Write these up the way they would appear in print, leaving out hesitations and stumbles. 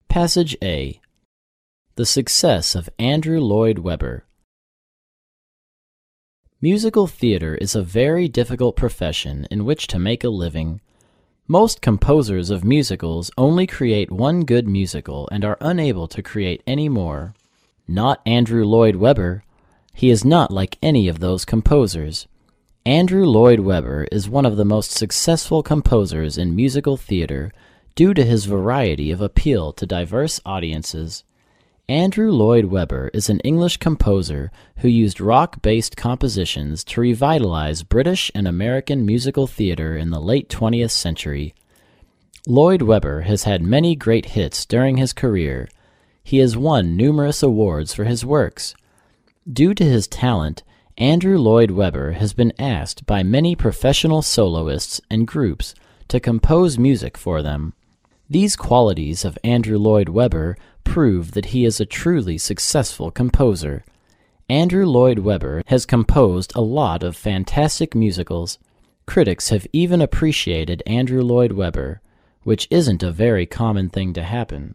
Passage A. The success of Andrew Lloyd Webber. Musical theater is a very difficult profession in which to make a living. Most composers of musicals only create one good musical and are unable to create any more. Not Andrew Lloyd Webber. He is not like any of those composers. Andrew Lloyd Webber is one of the most successful composers in musical theater due to his variety of appeal to diverse audiences. Andrew Lloyd Webber is an English composer who used rock-based compositions to revitalize British and American musical theater in the late 20th century. Lloyd Webber has had many great hits during his career. He has won numerous awards for his works. Due to his talent, Andrew Lloyd Webber has been asked by many professional soloists and groups to compose music for them. These qualities of Andrew Lloyd Webber prove that he is a truly successful composer. Andrew Lloyd Webber has composed a lot of fantastic musicals. Critics have even appreciated Andrew Lloyd Webber, which isn't a very common thing to happen.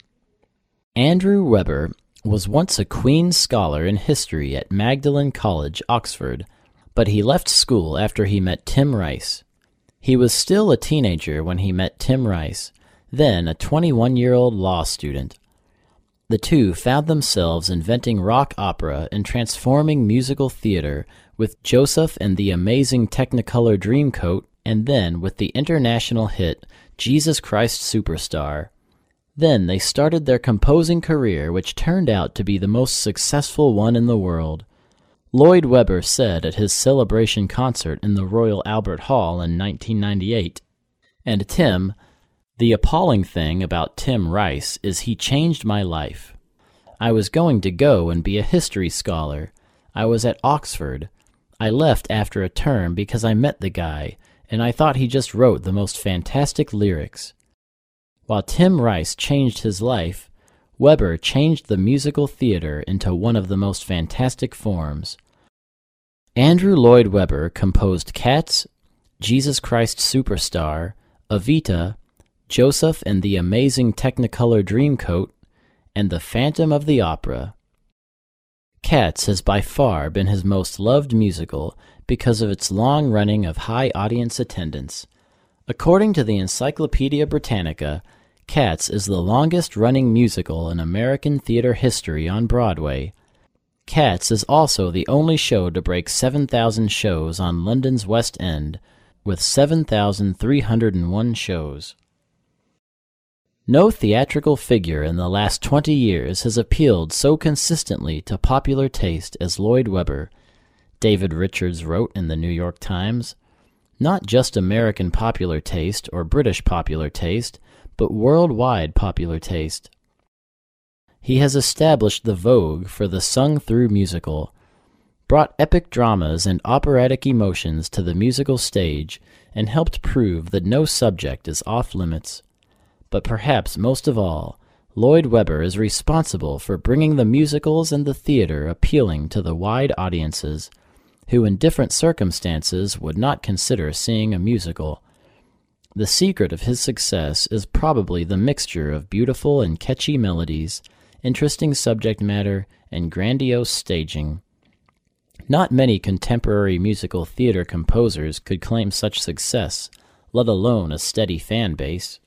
Andrew Webber was once a Queen's Scholar in History at Magdalen College, Oxford, but he left school after he met Tim Rice. He was still a teenager when he met Tim Rice, then a 21-year-old law student. The two found themselves inventing rock opera and transforming musical theater with Joseph and the Amazing Technicolor Dreamcoat, and then with the international hit Jesus Christ Superstar. Then they started their composing career, which turned out to be the most successful one in the world. Lloyd Webber said at his celebration concert in the Royal Albert Hall in 1998, "And Tim, the appalling thing about Tim Rice is he changed my life. I was going to go and be a history scholar. I was at Oxford. I left after a term because I met the guy, and I thought he just wrote the most fantastic lyrics." While Tim Rice changed his life, Webber changed the musical theater into one of the most fantastic forms. Andrew Lloyd Webber composed Cats, Jesus Christ Superstar, Evita, Joseph and the Amazing Technicolor Dreamcoat, and The Phantom of the Opera. Cats has by far been his most loved musical because of its long running of high audience attendance. According to the Encyclopedia Britannica, Cats is the longest-running musical in American theater history on Broadway. Cats is also the only show to break 7,000 shows on London's West End, with 7,301 shows. No theatrical figure in the last 20 years has appealed so consistently to popular taste as Lloyd Webber, David Richards wrote in the New York Times. Not just American popular taste or British popular taste, but worldwide popular taste. He has established the vogue for the sung-through musical, brought epic dramas and operatic emotions to the musical stage, and helped prove that no subject is off-limits. But perhaps most of all, Lloyd Webber is responsible for bringing the musicals and the theater appealing to the wide audiences, who in different circumstances would not consider seeing a musical. The secret of his success is probably the mixture of beautiful and catchy melodies, interesting subject matter, and grandiose staging. Not many contemporary musical theater composers could claim such success, let alone a steady fan base.